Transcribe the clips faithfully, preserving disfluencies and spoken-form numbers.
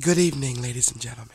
Good evening, ladies and gentlemen.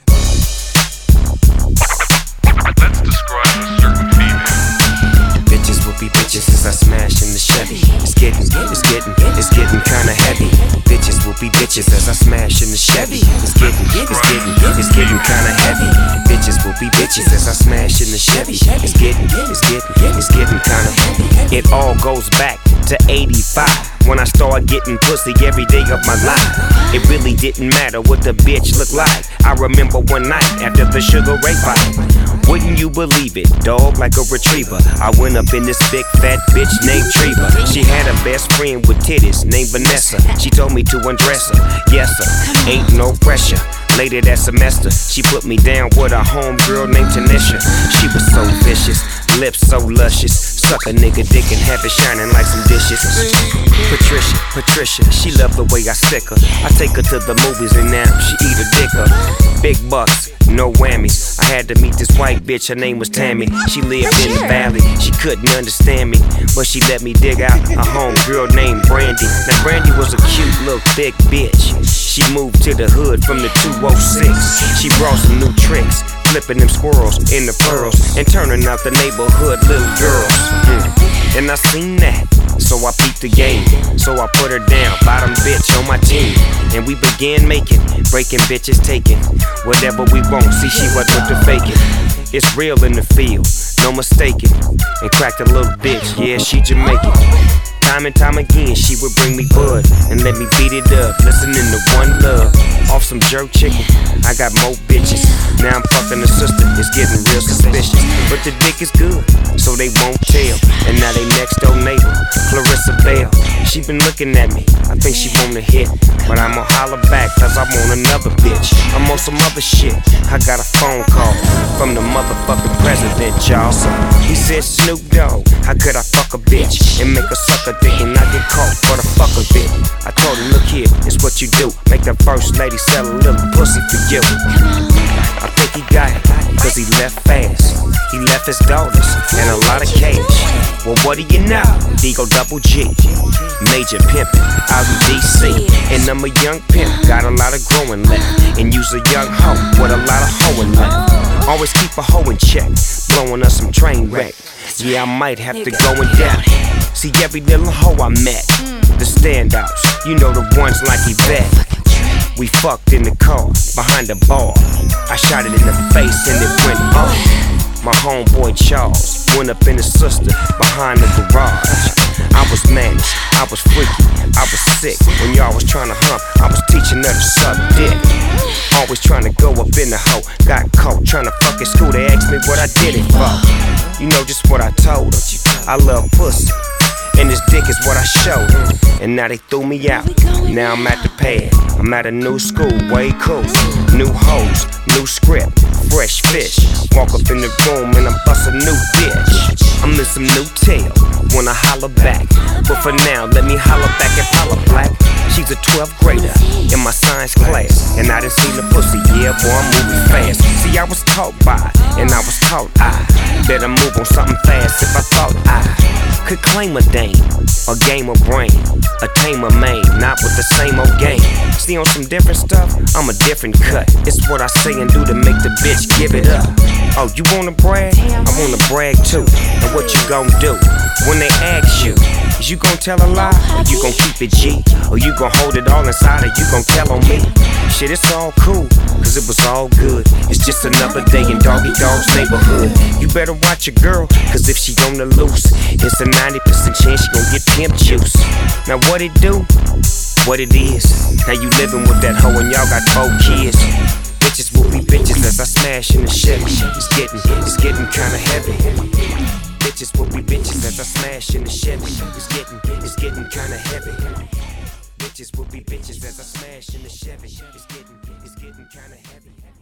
Let's describe a certain female. Bitches will be bitches as I smash in the Chevy. It's getting, it's getting, it's getting kinda heavy. Bitches will be bitches as I smash in the Chevy. It's getting, it's getting, it's getting kinda heavy. Bitches will be bitches as I smash in the Chevy. It's getting, it's getting, it's getting kinda heavy. It all goes back to eighty-five. When I started getting pussy every day of my life. It really didn't matter what the bitch looked like. I remember one night after the Sugar Ray fight. Wouldn't you believe it, dog, like a retriever. I went up in this big fat bitch named Treva. She had a best friend with titties named Vanessa. She told me to undress her, yes sir, ain't no pressure. Later that semester, she put me down with a homegirl named Tanisha. She was so vicious, lips so luscious. Suck a nigga dick and have it shining like some dishes. Patricia, Patricia, she loved the way I stick her. I take her to the movies and now she eat a dick up. Big bucks, no whammies. I had to meet this white bitch, her name was Tammy. She lived in the valley, she couldn't understand me, but she let me dig out a homegirl named Brandy. Now Brandy was a cute little thick bitch. She moved to the hood from the two oh six. She brought some new tricks, flipping them squirrels in the pearls and turning out the neighborhood little girls. Mm. And I seen that, so I peeped the game. So I put her down, bottom bitch on my team. And we began making, breaking bitches, taking whatever we want. See, she wasn't with the faking. It's real in the field, no mistaking. And cracked a little bitch, yeah, she Jamaican. Time and time again, she would bring me bud and let me beat it up, listening to One Love. Off some jerk chicken, I got more bitches. Now I'm fucking the sister, it's getting real suspicious. But the dick is good, so they won't tell. And now they next door neighbor, Clarissa Bell. She been looking at me, I think she wanna hit, but I'ma holler back cause I want another bitch. I'm on some other shit, I got a phone call from the motherfucking president, y'all. So he said, Snoop Dogg, how could I fuck a bitch and make a sucker dick and I get caught for the fuck of it? I told him, look here, it's what you do. Make the first lady sell a little pussy for you. I think he got it, cause he left fast. He left his daughters and a lot of cash. Well, what do you know? Digo Double G, major pimpin' out in D C. And I'm a young pimp, got a lot of growing left. And use a young hoe with a lot of hoeing left. Always keep a hoe in check, blowing us some train wreck. Yeah, I might have to go in depth. See every little hoe I met, the standouts, you know the ones like Yvette. We fucked in the car, behind the bar. I shot it in the face and it went off. My homeboy Charles went up in his sister behind the garage. I was managed, I was freaky, I was sick. When y'all was trying to hump, I was teaching her to suck dick. Always trying to go up in the hoe. Got caught trying to fuck at school, they asked me what I did it for. You know just what I told her, I love pussy, and this dick is what I showed her. And now they threw me out, now I'm at the pad. I'm at a new school, way cool. New hoes, new script, fresh fish. Walk up in the room and I'm bust a new bitch. I'm in some new tail, wanna holler back. But for now, let me holler back at Paula Black. She's a twelfth grader in my science class, and I done seen the pussy, yeah boy I'm moving fast. See I was taught by, and I was taught I better move on something fast if I thought I could claim a dame, a game of brain, a tamer main, not with the same old game. See on some different stuff, I'm a different cut. It's what I say and do to make the bitch give it up. Oh, you wanna brag? I wanna brag too. And what you gon' do when they ask you? Is you gon' tell a lie? Or you gon' keep it G? Or you gon' hold it all inside or you gon' tell on me? Shit, it's all cool, cause it was all good. It's just another day in Doggy Dog's neighborhood. You better watch your girl, cause if she on the loose, it's a ninety percent chance she gon' get pimp juice. Now what it do? What it is? Now you living with that hoe and y'all got four kids. Bitches will be bitches as I smash in the Chevy. It's getting, it's getting kinda heavy. Bitches will be bitches as I smash in the Chevy. It's getting, it's getting kinda heavy. Bitches will be bitches as I smash in the Chevy. It's getting, it's getting kinda heavy.